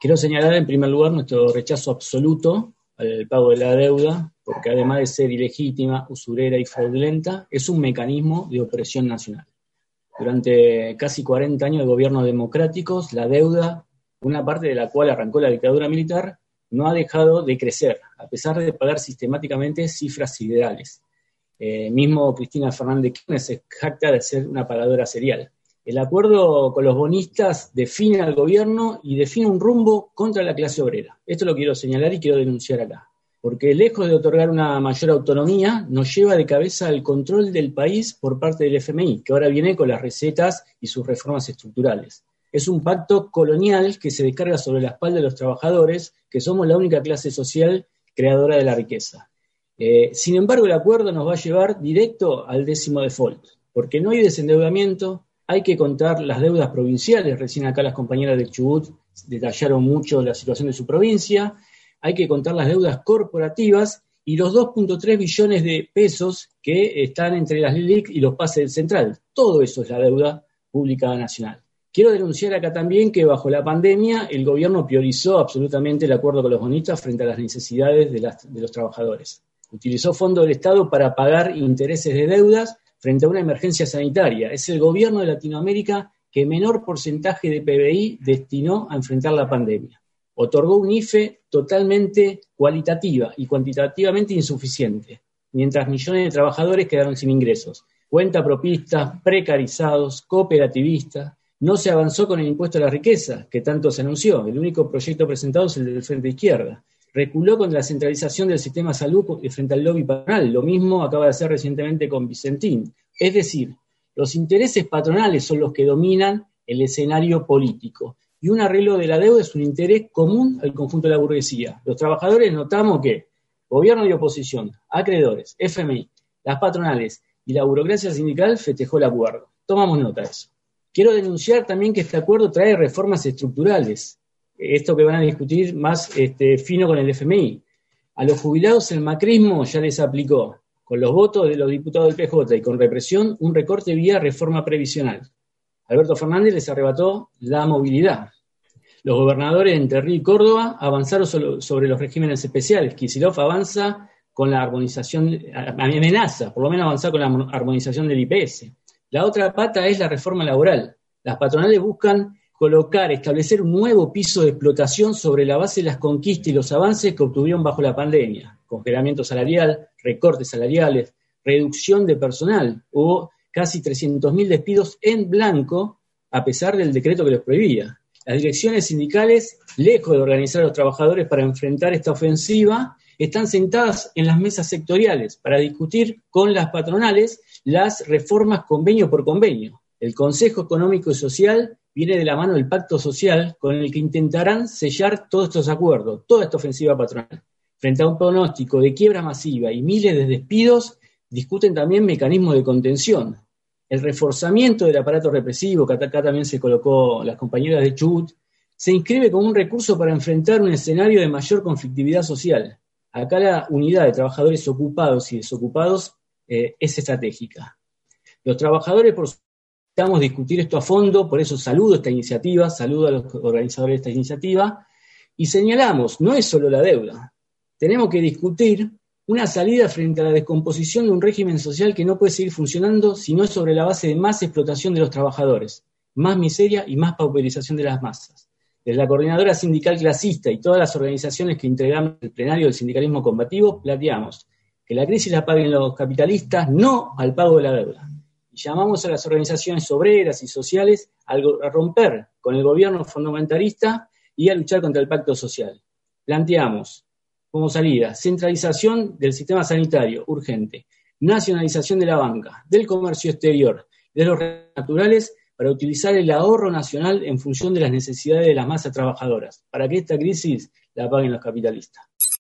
Quiero señalar en primer lugar nuestro rechazo absoluto al pago de la deuda, porque además de ser ilegítima, usurera y fraudulenta, es un mecanismo de opresión nacional. Durante casi 40 años de gobiernos democráticos, la deuda, una parte de la cual arrancó la dictadura militar, no ha dejado de crecer, a pesar de pagar sistemáticamente cifras siderales. Mismo Cristina Fernández de Kirchner se jacta de ser una pagadora serial. El acuerdo con los bonistas define al gobierno y define un rumbo contra la clase obrera. Esto lo quiero señalar y quiero denunciar acá. Porque lejos de otorgar una mayor autonomía, nos lleva de cabeza al control del país por parte del FMI, que ahora viene con las recetas y sus reformas estructurales. Es un pacto colonial que se descarga sobre la espalda de los trabajadores, que somos la única clase social creadora de la riqueza. Sin embargo, el acuerdo nos va a llevar directo al 10º default, porque no hay desendeudamiento. Hay que contar las deudas provinciales, recién acá las compañeras de Chubut detallaron mucho la situación de su provincia, hay que contar las deudas corporativas y los 2.3 billones de pesos que están entre las LELIQ y los pases del Central. Todo eso es la deuda pública nacional. Quiero denunciar acá también que bajo la pandemia el gobierno priorizó absolutamente el acuerdo con los bonistas frente a las necesidades de los trabajadores. Utilizó fondos del Estado para pagar intereses de deudas frente a una emergencia sanitaria. Es el gobierno de Latinoamérica que menor porcentaje de PBI destinó a enfrentar la pandemia. Otorgó un IFE totalmente cualitativa y cuantitativamente insuficiente, mientras millones de trabajadores quedaron sin ingresos. Cuentapropistas, precarizados, cooperativistas. No se avanzó con el impuesto a la riqueza, que tanto se anunció. El único proyecto presentado es el del Frente Izquierda. Reculó contra la centralización del sistema de salud frente al lobby patronal. Lo mismo acaba de hacer recientemente con Vicentín. Es decir, los intereses patronales son los que dominan el escenario político. Y un arreglo de la deuda es un interés común al conjunto de la burguesía. Los trabajadores notamos que gobierno y oposición, acreedores, FMI, las patronales y la burocracia sindical festejó el acuerdo. Tomamos nota de eso. Quiero denunciar también que este acuerdo trae reformas estructurales. Esto que van a discutir más fino con el FMI. A los jubilados el macrismo ya les aplicó, con los votos de los diputados del PJ y con represión, un recorte vía reforma previsional. Alberto Fernández les arrebató la movilidad. Los gobernadores de Entre Ríos y Córdoba avanzaron sobre los regímenes especiales. Kicillof avanza con la armonización, amenaza, por lo menos avanzar con la armonización del IPS. La otra pata es la reforma laboral. Las patronales buscan establecer un nuevo piso de explotación sobre la base de las conquistas y los avances que obtuvieron bajo la pandemia. Congelamiento salarial, recortes salariales, reducción de personal. Hubo casi 300.000 despidos en blanco, a pesar del decreto que los prohibía. Las direcciones sindicales, lejos de organizar a los trabajadores para enfrentar esta ofensiva, están sentadas en las mesas sectoriales para discutir con las patronales las reformas convenio por convenio. El Consejo Económico y Social viene de la mano del Pacto Social con el que intentarán sellar todos estos acuerdos, toda esta ofensiva patronal. Frente a un pronóstico de quiebra masiva y miles de despidos, discuten también mecanismos de contención. El reforzamiento del aparato represivo, que acá también se colocó las compañeras de Chubut, se inscribe como un recurso para enfrentar un escenario de mayor conflictividad social. Acá la unidad de trabajadores ocupados y desocupados es estratégica. Los trabajadores, por supuesto, necesitamos discutir esto a fondo, por eso saludo esta iniciativa, saludo a los organizadores de esta iniciativa, y señalamos, no es solo la deuda, tenemos que discutir una salida frente a la descomposición de un régimen social que no puede seguir funcionando si no es sobre la base de más explotación de los trabajadores, más miseria y más pauperización de las masas. Desde la Coordinadora Sindical Clasista y todas las organizaciones que integramos el plenario del sindicalismo combativo, planteamos que la crisis la paguen los capitalistas, no al pago de la deuda. Y llamamos a las organizaciones obreras y sociales a romper con el gobierno fundamentalista y a luchar contra el pacto social. Planteamos como salida centralización del sistema sanitario urgente, nacionalización de la banca, del comercio exterior, de los recursos naturales para utilizar el ahorro nacional en función de las necesidades de las masas trabajadoras, para que esta crisis la paguen los capitalistas.